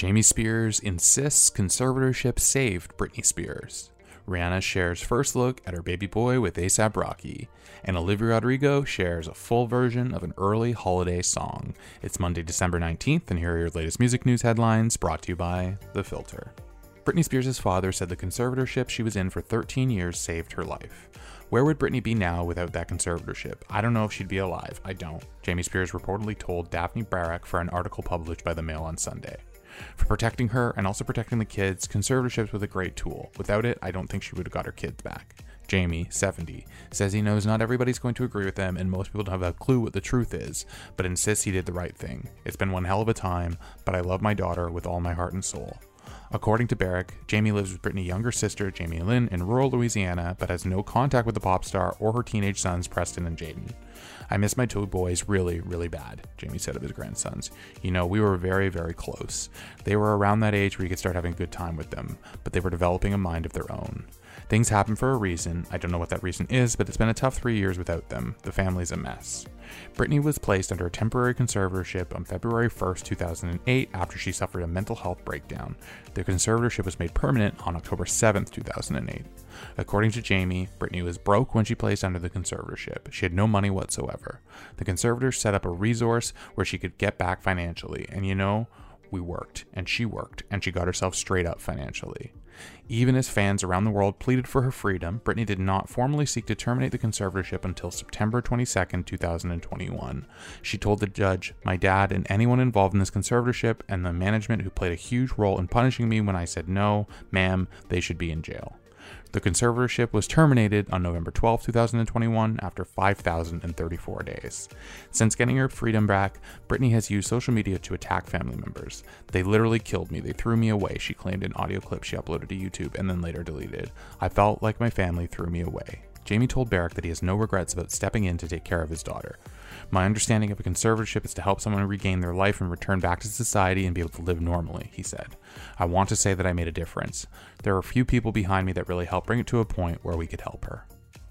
Jamie Spears insists conservatorship saved Britney Spears. Rihanna shares first look at her baby boy with A$AP Rocky. And Olivia Rodrigo shares a full version of an early holiday song. It's Monday, December 19th, and here are your latest music news headlines brought to you by The Filter. Britney Spears' father said the conservatorship she was in for 13 years saved her life. Where would Britney be now without that conservatorship? I don't know if she'd be alive. I don't. Jamie Spears reportedly told Daphne Barak for an article published by the Mail on Sunday. For protecting her and also protecting the kids, conservatorships was a great tool. Without it, I don't think she would have got her kids back. Jamie, 70, says he knows not everybody's going to agree with him and most people don't have a clue what the truth is, but insists he did the right thing. It's been one hell of a time, but I love my daughter with all my heart and soul. According to Barak, Jamie lives with Britney's younger sister, Jamie Lynn, in rural Louisiana, but has no contact with the pop star or her teenage sons, Preston and Jaden. I miss my two boys really, really bad, Jamie said of his grandsons. You know, we were very, very close. They were around that age where you could start having a good time with them, but they were developing a mind of their own. Things happen for a reason. I don't know what that reason is, but it's been a tough 3 years without them. The family's a mess. Britney was placed under a temporary conservatorship on February 1st, 2008 after she suffered a mental health breakdown. The conservatorship was made permanent on October 7th, 2008. According to Jamie, Britney was broke when she placed under the conservatorship. She had no money whatsoever. The conservators set up a resource where she could get back financially, and you know, we worked, and she got herself straight up financially. Even as fans around the world pleaded for her freedom, Britney did not formally seek to terminate the conservatorship until September 22nd, 2021. She told the judge, "My dad and anyone involved in this conservatorship and the management who played a huge role in punishing me when I said no, ma'am, they should be in jail." The conservatorship was terminated on November 12, 2021 after 5,034 days. Since getting her freedom back, Britney has used social media to attack family members. "They literally killed me. They threw me away," she claimed in audio clip she uploaded to YouTube and then later deleted. "I felt like my family threw me away." Jamie told Barak that he has no regrets about stepping in to take care of his daughter. "My understanding of a conservatorship is to help someone regain their life and return back to society and be able to live normally," he said. "I want to say that I made a difference. There are a few people behind me that really helped bring it to a point where we could help her."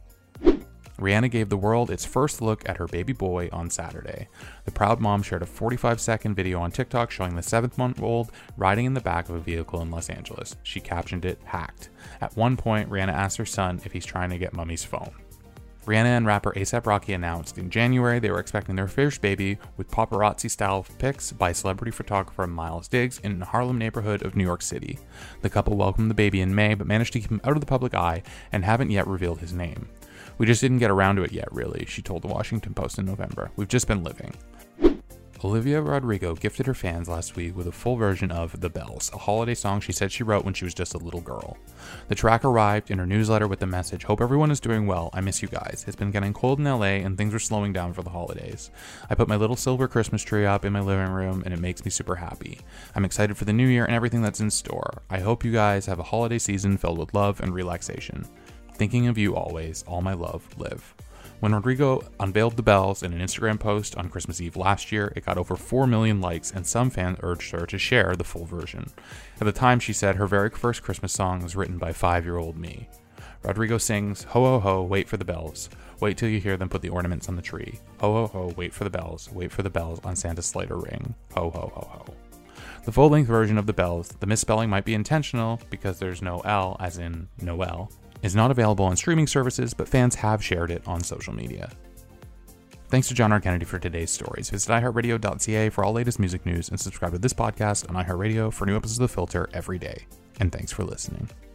Rihanna gave the world its first look at her baby boy on Saturday. The proud mom shared a 45-second video on TikTok showing the 7-month-old riding in the back of a vehicle in Los Angeles. She captioned it, "Hacked." At one point, Rihanna asked her son if he's trying to get mommy's phone. Rihanna and rapper A$AP Rocky announced in January they were expecting their first baby with paparazzi-style pics by celebrity photographer Miles Diggs in the Harlem neighborhood of New York City. The couple welcomed the baby in May but managed to keep him out of the public eye and haven't yet revealed his name. "We just didn't get around to it yet, really," she told the Washington Post in November. "We've just been living." Olivia Rodrigo gifted her fans last week with a full version of The Bells, a holiday song she said she wrote when she was just a little girl. The track arrived in her newsletter with the message, "Hope everyone is doing well. I miss you guys. It's been getting cold in LA and things are slowing down for the holidays. I put my little silver Christmas tree up in my living room and it makes me super happy. I'm excited for the new year and everything that's in store. I hope you guys have a holiday season filled with love and relaxation. Thinking of you always. All my love, Liv." When Rodrigo unveiled The Bells in an Instagram post on Christmas Eve last year, it got over 4 million likes and some fans urged her to share the full version. At the time, she said her very first Christmas song was written by 5-year-old me. Rodrigo sings, "Ho ho ho, wait for the bells. Wait till you hear them put the ornaments on the tree. Ho ho ho, wait for the bells on Santa's sleigh to ring. Ho ho ho ho." The full-length version of The Bells, the misspelling might be intentional because there's no L as in Noel, is not available on streaming services, but fans have shared it on social media. Thanks to John R. Kennedy for today's stories. Visit iHeartRadio.ca for all latest music news and subscribe to this podcast on iHeartRadio for new episodes of The Filter every day. And thanks for listening.